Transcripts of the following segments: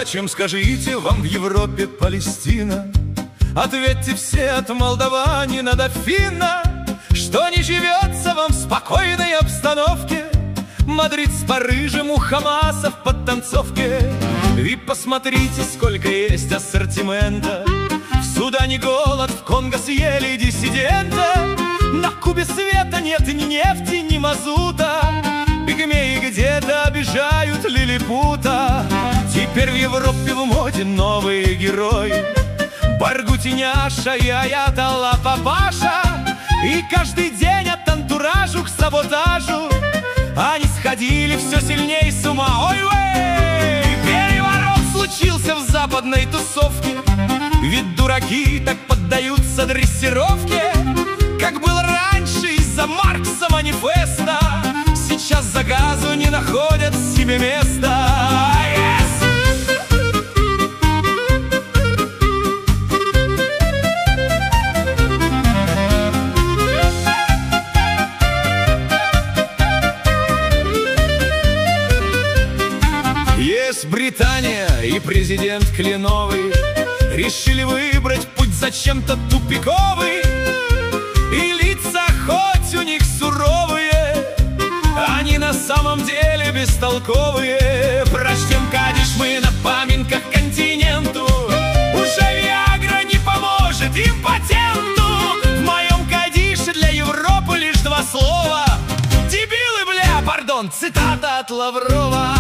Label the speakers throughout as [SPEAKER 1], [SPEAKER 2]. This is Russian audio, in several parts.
[SPEAKER 1] Зачем, скажите, вам в Европе Палестина? Ответьте все от молдаванина до финна, что не живется вам в спокойной обстановке. Мадрид с Парижем, у Хамаса в подтанцовке. И посмотрите, сколько есть ассортимента. В Судане голод, в Конго съели диссидента. На Кубе света нет ни нефти, ни мазута. Пигмеи где-то обижают лилипута. Теперь в Европе в моде новые герои: Баргутиняша и Аятолла Папаша. И каждый день от антуражу к саботажу они сходили все сильнее с ума. Ой-вей! Переворот случился в западной тусовке, ведь дураки так поддаются дрессировке. Как было раньше из-за Маркса манифеста, сейчас за газу не находят себе места. Британия и президент Кленовый решили выбрать путь зачем-то тупиковый. И лица хоть у них суровые, они на самом деле бестолковые. Прочтем кадиш мы на поминках континенту, уже Виагра не поможет импотенту. В моем кадише для Европы лишь два слова: дебилы, бля, пардон, цитата от Лаврова.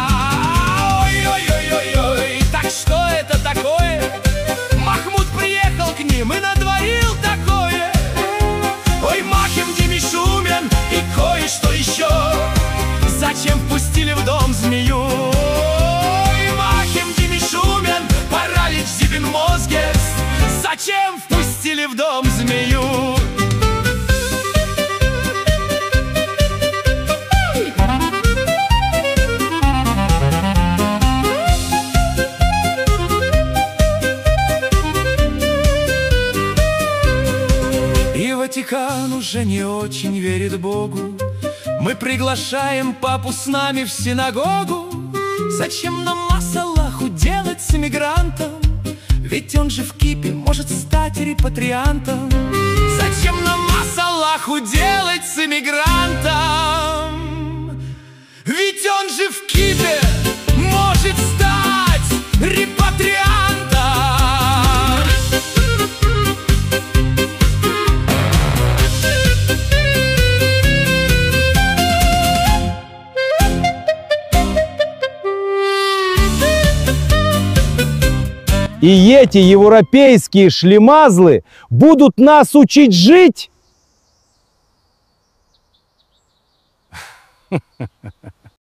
[SPEAKER 1] Ой-ой-ой-ой, так что это такое? Махмуд приехал к ним и натворил такое. Ой, Махим Демишумен и кое-что еще. Зачем впустили в дом змею? Ой, Махим Демишумен, паралич Зибенмозгес. Зачем впустили в дом змею? Ватикан уже не очень верит Богу. Мы приглашаем папу с нами в синагогу. Зачем нам Аллаху делать с эмигрантом? Ведь он же в кипе может стать репатриантом. Зачем нам Аллаху делать с эмигрантом? Ведь он же в кипе может стать репатриантом.
[SPEAKER 2] И эти европейские шлемазлы будут нас учить жить?